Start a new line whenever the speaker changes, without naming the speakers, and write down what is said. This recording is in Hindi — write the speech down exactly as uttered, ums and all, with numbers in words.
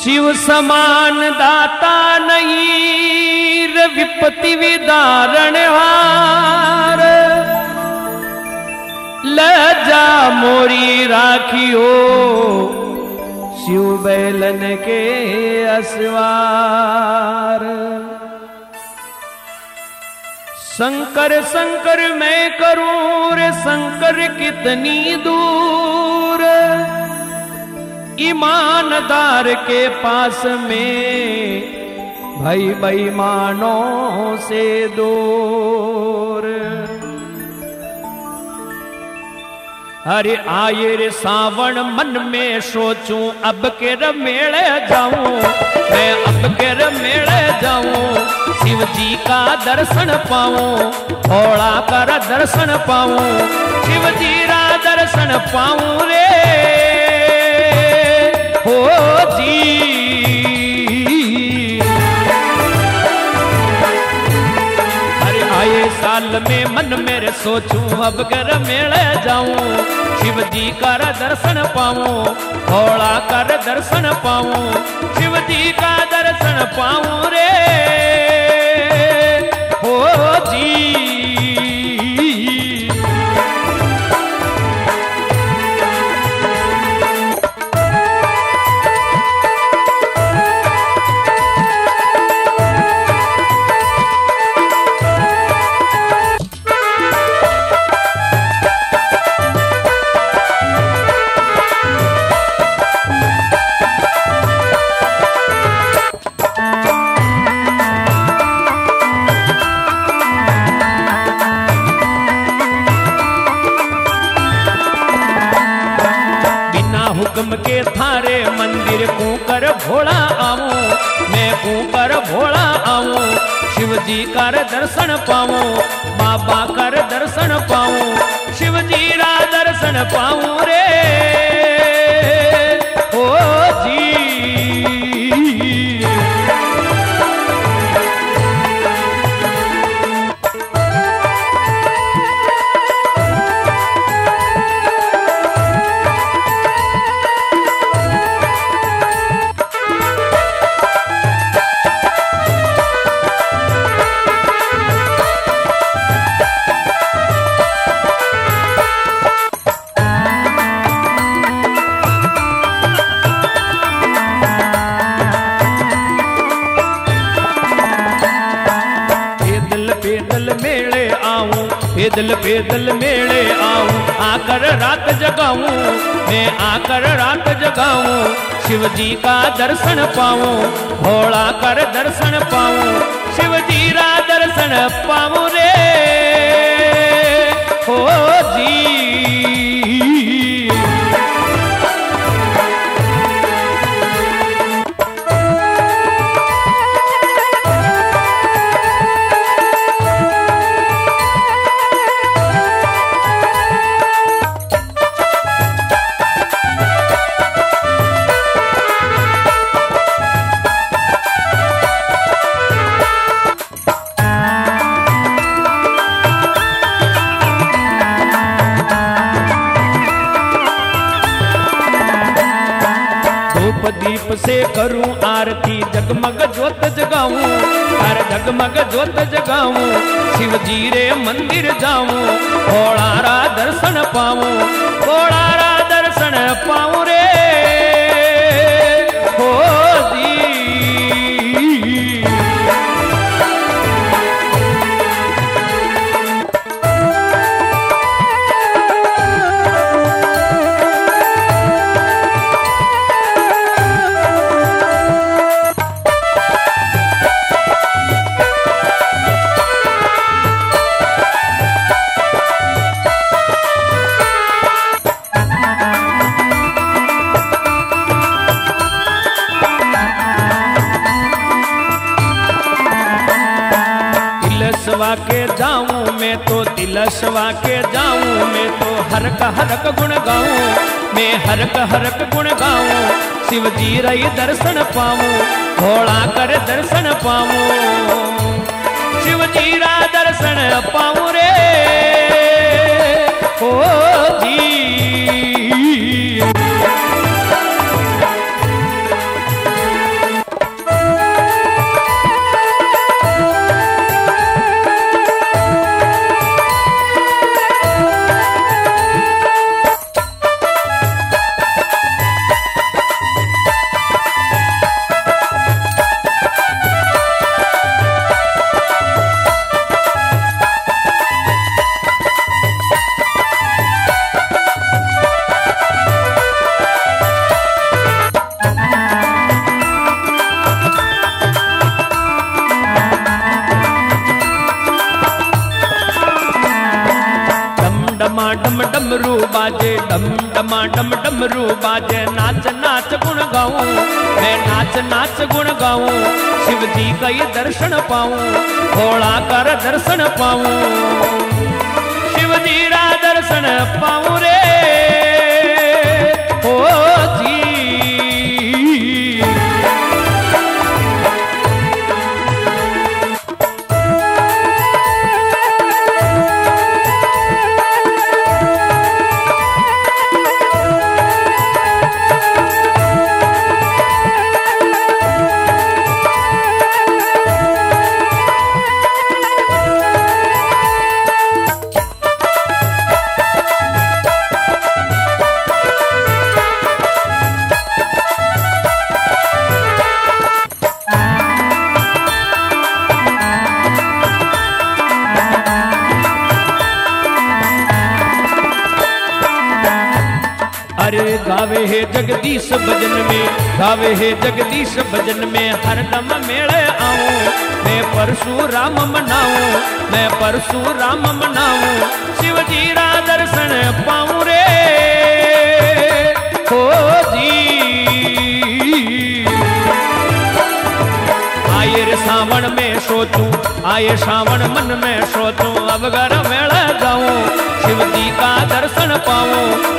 शिव समान दाता नहीं रे विपत्ति विदारण हार, लजा मोरी राखियो शिव बैलन के असवार। शंकर शंकर मैं करूं रे शंकर कितनी दूर, ईमानदार के पास में भाई बेईमानों से दूर। अरे आये रे सावन मन में सोचूं अब के मेले जाऊं, मैं अब के मेले जाऊं, शिव जी का दर्शन पाऊं, भोला कर दर्शन पाऊं, शिव जी का दर्शन पाऊं रे हो जी। अरे आए साल में मन मेरे सोचूं अब कर मेले जाऊं, शिव जी का दर्शन पाऊं, भोला कर दर्शन पाऊं, शिव जी का दर्शन पाऊं रे हो जी। के थारे मंदिर कूकर भोला आऊं, मैं कूकर भोला आऊं, शिव जी का दर्शन पाऊं, बाबा कर दर्शन पाऊं, शिव जी का दर्शन पाऊं रे ओ जी। पैदल पैदल मेले आऊं, आकर रात जगाऊं, मैं आकर रात जगाऊं, शिव जी का दर्शन पाऊं, भोला कर दर्शन पाऊं, शिव जी का दर्शन पाऊं रे हो जी। दीप से करूं आरती, जगमग ज्योत जगाऊं, हर जगमग ज्योत जगाऊं, शिव जी रे मंदिर जाऊं, भोला रा दर्शन पाऊं, भोला रा दर्शन पाऊं रे हो जी। तिलसवा के जाऊं मैं तो, तिलसवा के जाऊं मैं तो, हर का हरक गुण गाऊं, मैं हर का हरक गुण गाऊं, शिव जी रही दर्शन पाऊं, भोला कर दर्शन पाऊं, शिव जी रा दर्शन पाऊं रे ओ जी। डमरू बाजे, डम डमा डम डमरू बाजे। नाच नाच गुण गाऊं मैं, नाच नाच गुण गाऊं, शिव जी का ये दर्शन पाऊं, भोला कर दर्शन पाऊं, शिव जी रा दर्शन पाऊं रे ओ जी। अरे गावे है जगदीश भजन में, गावे है जगदीश भजन में, हरदम मेले आऊं मैं, परशुराम मनाऊं मैं, परशुराम मनाऊं, शिव जी रा दर्शन पाऊं रे हो जी। आए रे सावन में सोचूं, आए सावन मन में सोचूं, अब घर मेले जाऊं, शिव जी का दर्शन पाऊं,